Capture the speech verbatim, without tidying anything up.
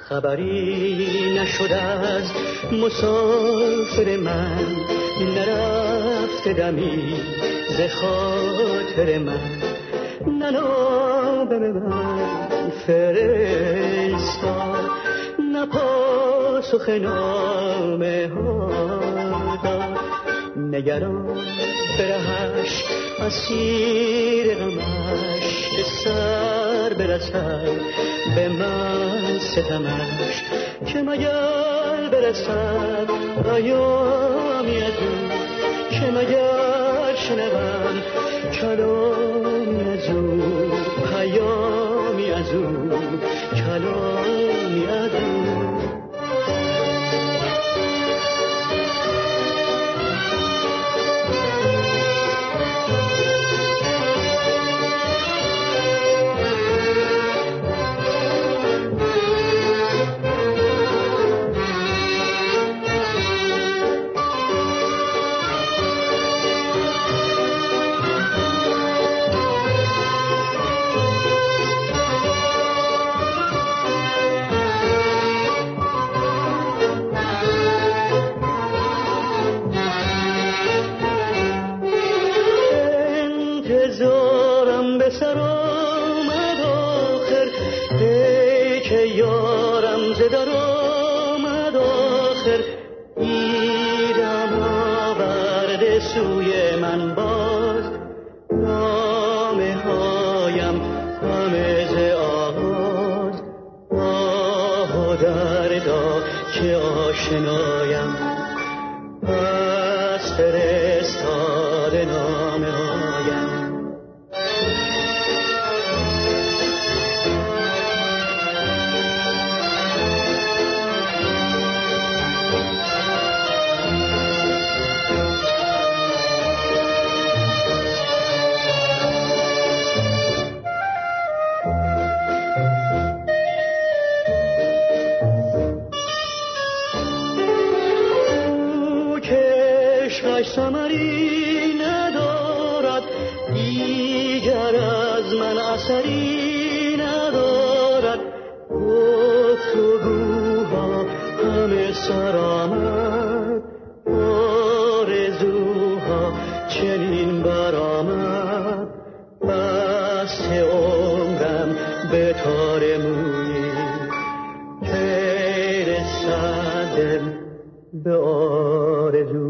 خبری نشد از مسافر من، نرفت دمی ز خاطر من. ننام به من فرستاد، نه پاسخ نامه ها داد. نگران برهش اسیر غمش، که سر برسد به من ستمش. که مگر برسد پیامی از او، که مگر شنوم کلامی از او، پیامی از او، کلامی از او. ثمری ندارد، دیگر از من اثری ندارد. گفتگوها همه سر آمد، آرزوها چنین برآمد. بسته عمرم به تار مویی، که رسد دل به آرزو.